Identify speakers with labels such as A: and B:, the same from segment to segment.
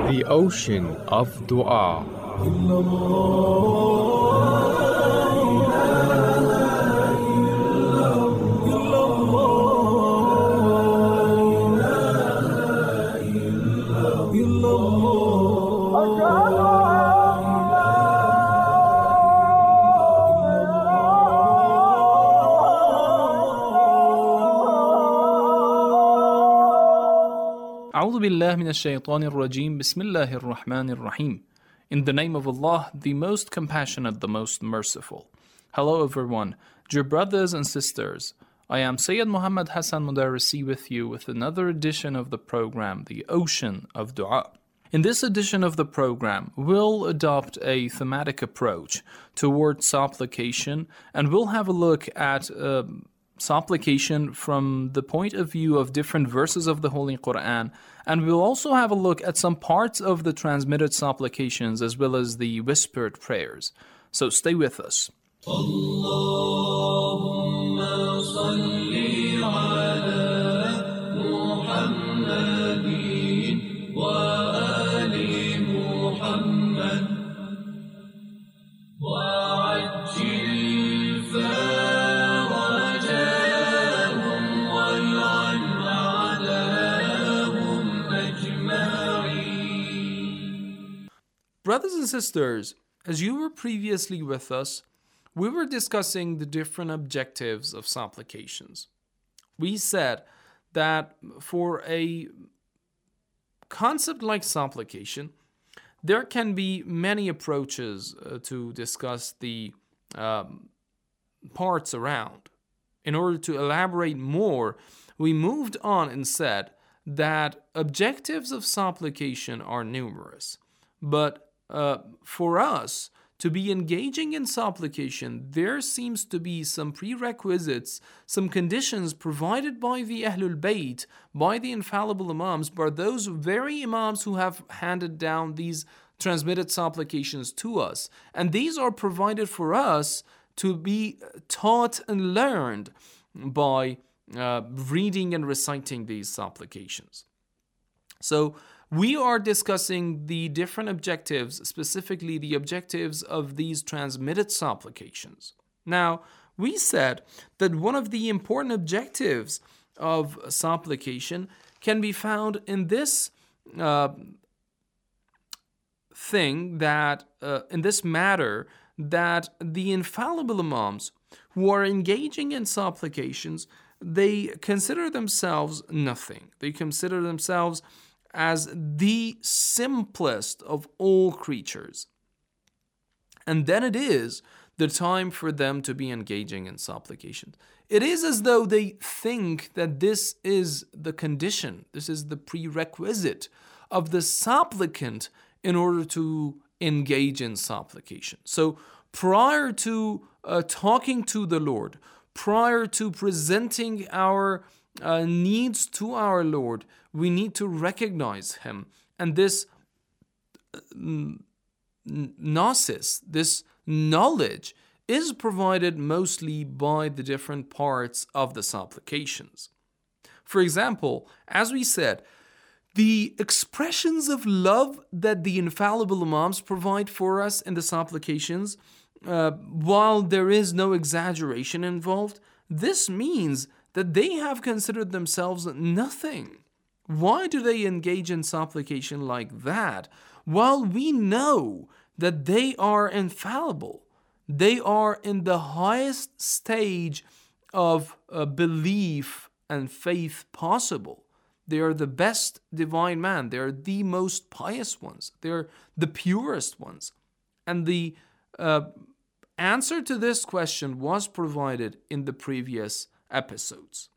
A: The ocean of dua.
B: أعوذ بالله من الشيطان الرجيم بسم الله الرحمن الرحيم. In the name of Allah, the most compassionate, the most merciful. Hello everyone, dear brothers and sisters. I am Sayyid Muhammad Hassan Mudarrisi with you with another edition of the program, The Ocean of Dua. In this edition of the program, we'll adopt a thematic approach towards supplication, and we'll have a look at supplication from the point of view of different verses of the Holy Quran, and we'll also have a look at some parts of the transmitted supplications as well as the whispered prayers. So stay with us.
C: Allahumma salli ala Muhammadin wa ali Muhammad wa ajil farajahum wal'an a'dahum ajma'in.
B: Brothers and sisters, as you were previously with us, we were discussing the different objectives of supplications. We said that for a concept like supplication, there can be many approaches to discuss the parts around. In order to elaborate more, we moved on and said that objectives of supplication are numerous. But for us to be engaging in supplication, there seems to be some prerequisites, some conditions provided by the Ahlul Bayt, by the infallible Imams, by those very Imams who have handed down these transmitted supplications to us. And these are provided for us to be taught and learned by reading and reciting these supplications. So we are discussing the different objectives, specifically the objectives of these transmitted supplications. Now, we said that one of the important objectives of supplication can be found in this in this matter, that the infallible Imams who are engaging in supplications, they consider themselves nothing. They consider themselves as the simplest of all creatures. And then it is the time for them to be engaging in supplication. It is as though they think that this is the condition, this is the prerequisite of the supplicant in order to engage in supplication. So prior to talking to the Lord, prior to presenting our needs to our Lord, we need to recognize Him. And this gnosis, this knowledge, is provided mostly by the different parts of the supplications. For example, as we said, the expressions of love that the infallible Imams provide for us in the supplications, while there is no exaggeration involved, this means that they have considered themselves nothing. Why do they engage in supplication like that? While we know that they are infallible, they are in the highest stage of belief and faith possible. They are the best divine man. They are the most pious ones. They are the purest ones. And the answer to this question was provided in the previous episodes.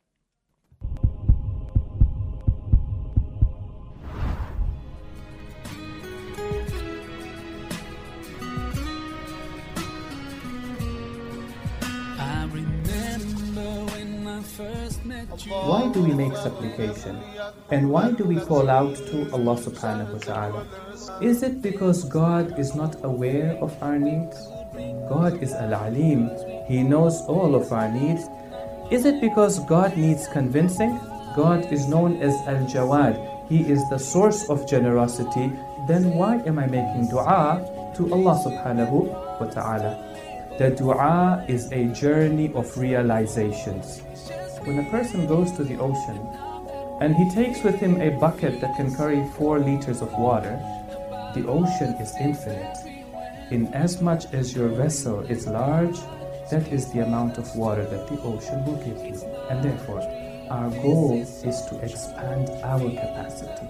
D: Why do we make supplication? And why do we call out to Allah subhanahu wa ta'ala? Is it because God is not aware of our needs? God is Al-Alim. He knows all of our needs. Is it because God needs convincing? God is known as Al-Jawad. He is the source of generosity, then why am I making dua to Allah subhanahu wa ta'ala? The dua is a journey of realizations. When a person goes to the ocean and he takes with him a bucket that can carry 4 liters of water, the ocean is infinite. In as much as your vessel is large, that is the amount of water that the ocean will give you. And therefore, our goal is to expand our capacity.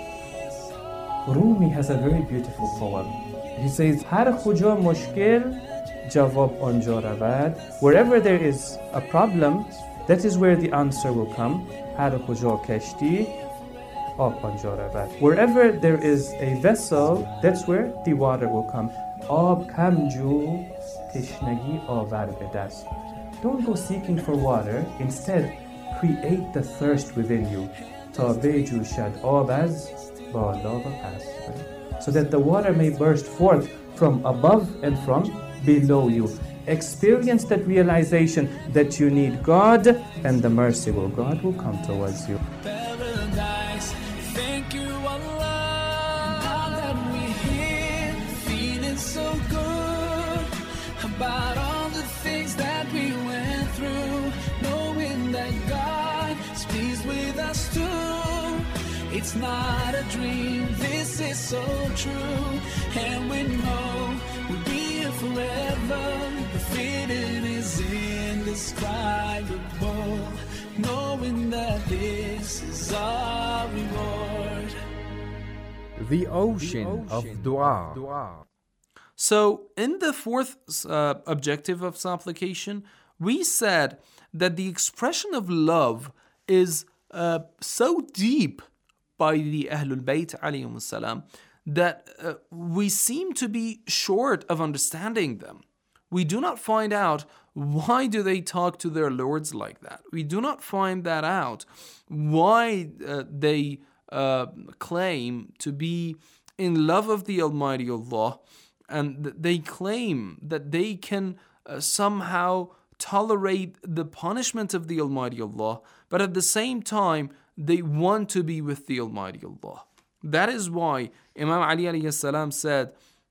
D: Rumi has a very beautiful poem. He says, Har khuja mushkil, jawab anja ravad. Wherever there is a problem, that is where the answer will come. Har khuja kashti, ab anja ravad. Wherever there is a vessel, that's where the water will come. Ab kamju tishnagi avar bedast. Don't go seeking for water. Instead, create the thirst within you. Ta bejushad ab az bala wa pas. So that the water may burst forth from above and from below you. Experience that realization that you need God, and the mercy of God will come towards you.
E: Paradise, thank you Allah. Now that we're here, feeling so good about all the things that we went through, knowing that God is pleased with us too. It's not a dream, this is so true, and we know we'll be here forever. The feeling is indescribable, knowing that this is our reward.
A: The ocean of dua.
B: So, in the fourth objective of supplication, we said that the expression of love is so deep by the Ahlul Bayt alayhim salam that we seem to be short of understanding them. We do not find out why do they talk to their lords like that. We do not find that out why they claim to be in love of the Almighty Allah, and they claim that they can somehow tolerate the punishment of the Almighty Allah, but at the same time they want to be with the Almighty Allah. That is why Imam Ali alayhi salam said,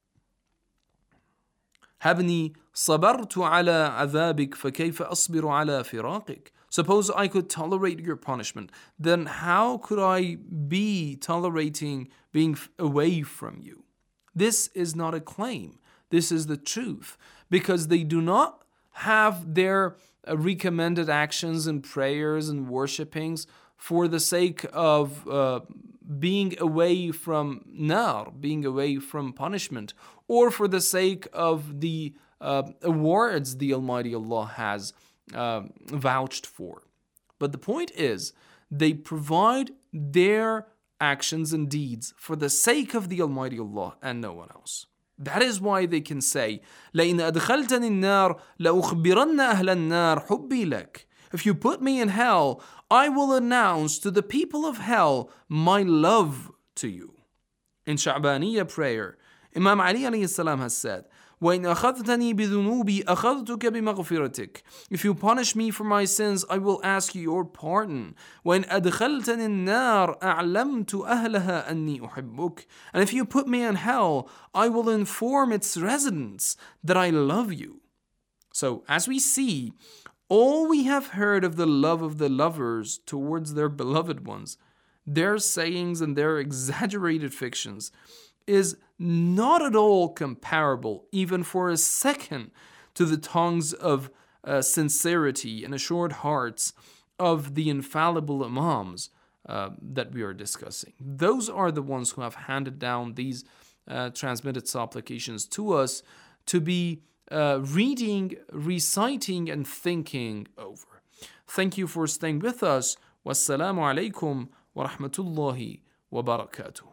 B: Habni sabartu ala adhabik fakayfa asbiru ala firaqik. Suppose I could tolerate your punishment, then how could I be tolerating being away from you? This is not a claim. This is the truth, because they do not have their recommended actions and prayers and worshipings for the sake of being away from nar, being away from punishment, or for the sake of the awards the Almighty Allah has vouched for. But the point is, they provide their actions and deeds for the sake of the Almighty Allah and no one else. That is why they can say, لَإِنْ أَدْخَلْتَنِ النَّارِ لَأُخْبِرَنَّ أَهْلَ النَّارِ حُبِّي لَكَ. If you put me in hell, I will announce to the people of hell my love to you. In Sha'baniyya prayer, Imam Ali alayhi salam has said, وَإِنْ أَخَذْتَنِي بِذُنُوبِي أَخَذْتُكَ بِمَغْفِرَتِكَ. If you punish me for my sins, I will ask you your pardon. وَإِنْ أَدْخَلْتَنِي النَّارِ أَعْلَمْتُ أَهْلَهَا أَنِّي أُحِبُّكَ. And if you put me in hell, I will inform its residents that I love you. So, as we see, all we have heard of the love of the lovers towards their beloved ones, their sayings and their exaggerated fictions, is not at all comparable, even for a second, to the tongues of sincerity and assured hearts of the infallible Imams that we are discussing. Those are the ones who have handed down these transmitted supplications to us to be reading, reciting, and thinking over. Thank you for staying with us. Wassalamu alaikum wa rahmatullahi wa barakatuh.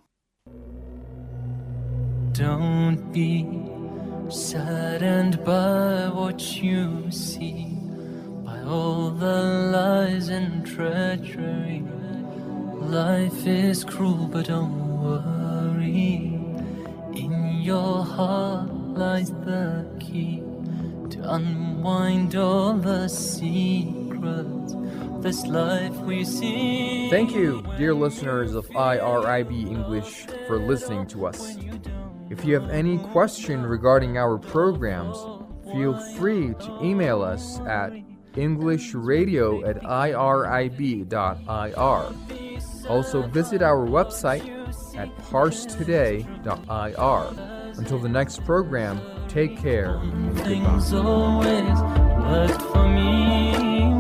E: Don't be saddened by what you see, by all the lies and treachery. Life is cruel, but don't worry. In your heart lies the key to unwind
F: unwind all the secrets of this life we see.
A: Thank you, dear listeners of IRIB English, for listening to us. If you have any question regarding our programs, feel free to email us at englishradio@irib.ir. Also visit our website at parstoday.ir. Until the next program, take care and goodbye.
F: Things always worked for me.